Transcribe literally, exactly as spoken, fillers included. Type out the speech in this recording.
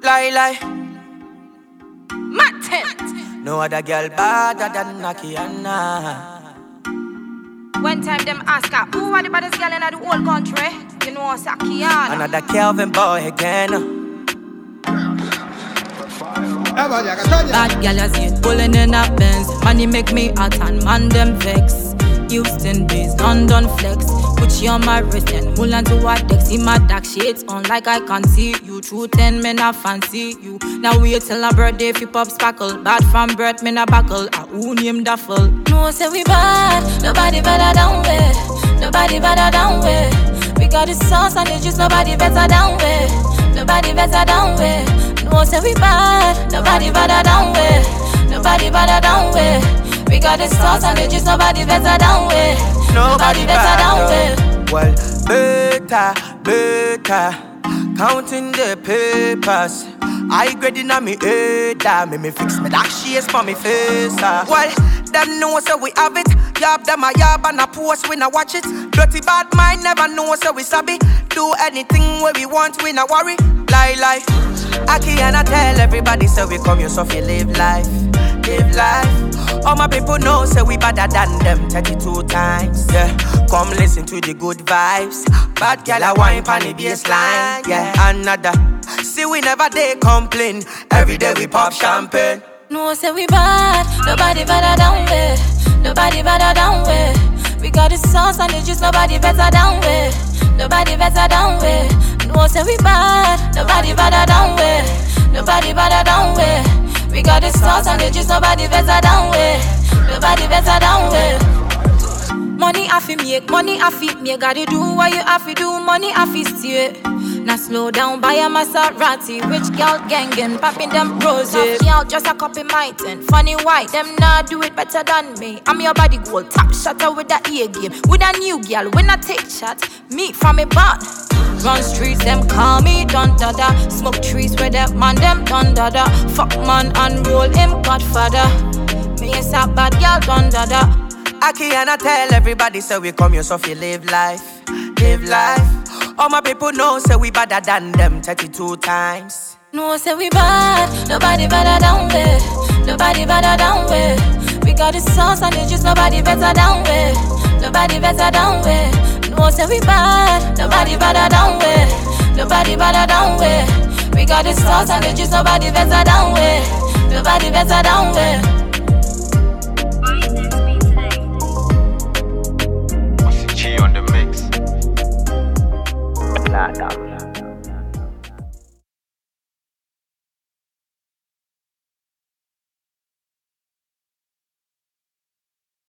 Lie, lie. Matin. No other girl better than Akiana. One time them ask her, who are the baddest girl in the whole country? You know it's Akiana. Another Kelvin boy again. Bad gal as yet pulling in a Benz. Money make me hot and man them vex. Houston based, London flex. Put you on my wrist and pull onto a deck. See my dark shades on like I can see you. True ten men I fancy you. Now wait till a birthday if you pop sparkle. Bad from birth men a buckle. A who name duffel. No say we bad, nobody better down way. Nobody better down way. We got the sauce and it's just nobody better down way. Nobody better down way. No say we bad, nobody better down way. Nobody better down way. We got the sauce and it's just nobody better down way. Nobody, nobody better down way. Well, better, better. Counting the papers. I grading on me head. Make me fix me dark shades for me face. Uh. Well, them know so we have it. Yab them a yab and a post, we not watch it. Dirty bad mind never know so we sabi. Do anything where we want, we not worry. Lie, lie. Akiana tell everybody so we come here so we live life. Live life. All my people know say we better than them thirty-two times. Yeah, come listen to the good vibes. Bad girl a wine pon the baseline. Yeah, another. See we never dey complain. Every day we pop champagne. No say we bad, nobody better down way. Nobody better down way. We got the sauce and it's just nobody better down way. Nobody better down way. No say we bad, nobody better down way. Nobody better down way. We got the sauce and it's just nobody better down way. Nobody better down way. Money I fi make, money I fi make. Gotta do what you have to do, money I fi steer. Now slow down, buy a Maserati. Rich girl gangin', popping them roses. Girl just a copy my ten. Funny white, them nah do it better than me. I'm your body goal, top shutter with the A game. With a new girl, when I take shot, meet from me bad. Run streets, them call me Don Dada. Smoke trees where that man, them Don Dada. Fuck man and roll him Godfather. Me is a bad girl Don Dada. Akiana tell everybody so we come here so we live life. Live life. All my people know say we better than them thirty-two times. No say we bad, nobody better down way. Nobody better down way. We got the sauce and it's just nobody better down way. Nobody better down way. No say we bad, nobody better down way. Nobody better down way. We got the sauce and it's just nobody better down way. Nobody better down way. G on the mix. Nah, nah.